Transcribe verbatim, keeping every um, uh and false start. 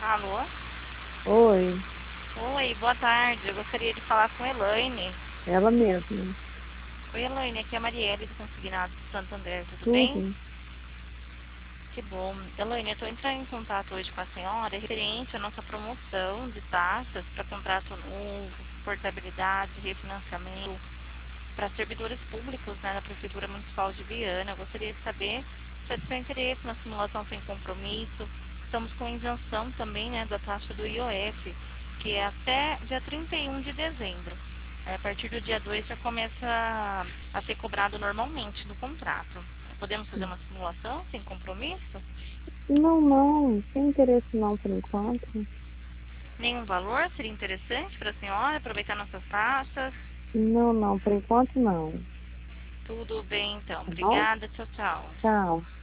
Alô? Oi, Oi, boa tarde. Eu gostaria de falar com a Elaine. ela mesma. Oi, Elaine, aqui é a Marielle do Consignado de Santo André, tudo bem? Tudo? Que bom. Elaine, eu estou entrando em contato hoje com a senhora referente à nossa promoção de taxas para contrato novo, portabilidade, refinanciamento para servidores públicos, né, da Prefeitura Municipal de Viana. Eu gostaria de saber se é do seu interesse na simulação sem compromisso. Estamos com isenção também, né, da taxa do I O F, que é até dia trinta e um de dezembro. É, a partir do dia dois já começa a, a ser cobrado normalmente no contrato. Podemos fazer uma simulação sem compromisso? Não, não, sem interesse não por enquanto. Nenhum valor seria interessante para a senhora aproveitar nossas taxas? Não, não, por enquanto não. Tudo bem então. Tá bom? Obrigada. Tchau, tchau. Tchau.